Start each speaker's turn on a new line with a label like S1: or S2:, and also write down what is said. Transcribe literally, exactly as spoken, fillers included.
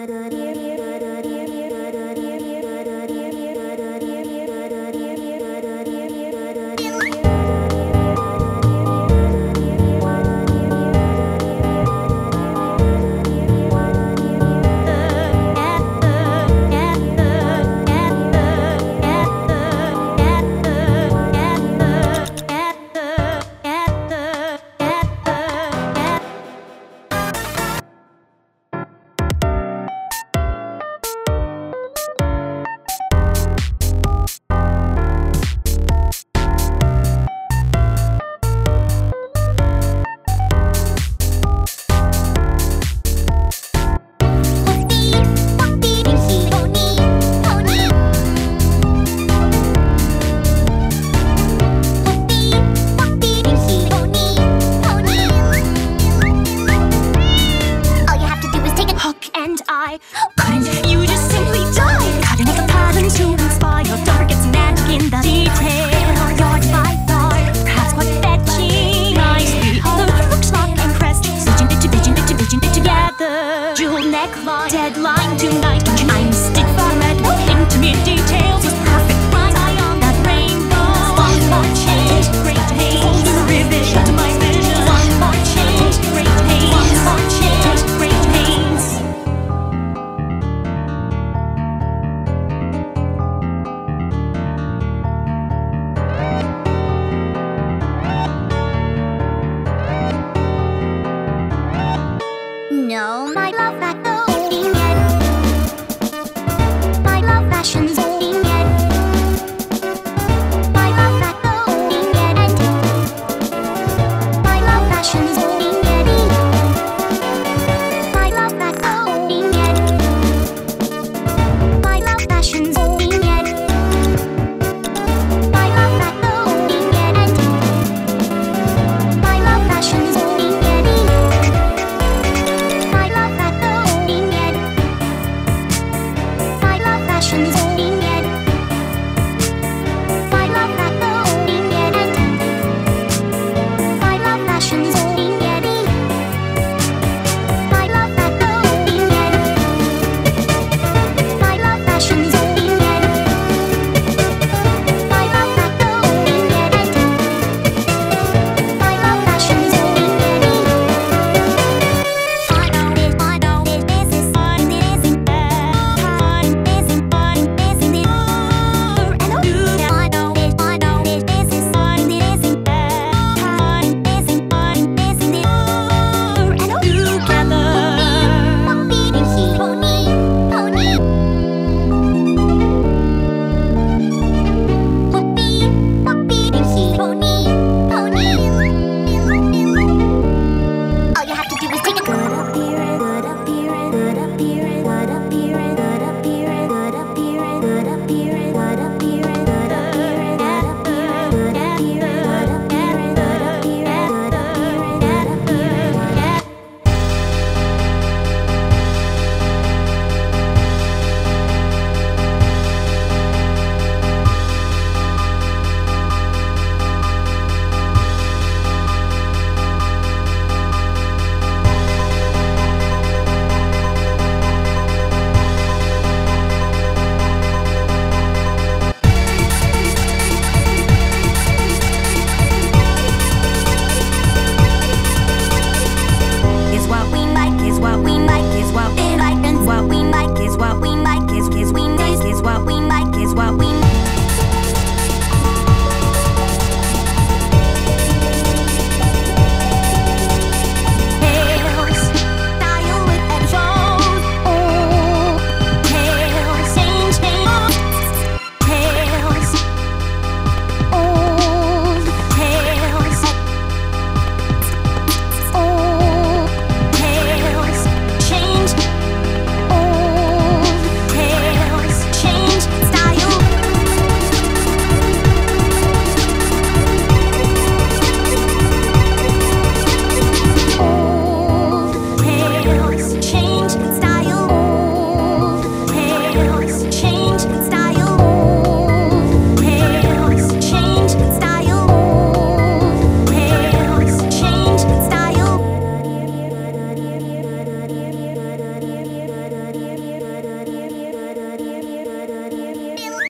S1: Couldn't you just simply die? Gotta make a pattern to inspire. Don't forget some magic in the detail. Yard by yard, perhaps quite fetching. Nicely, although you look smart and impressed. Vision it to vision it to vision it together. Jewel neckline, deadline tonight. Don't you I missed it for red. No intimate details was perfect. Right eye on that rainbow. One more change, great haze. Hold the revision to my vision. One more change, great haze. One more change, great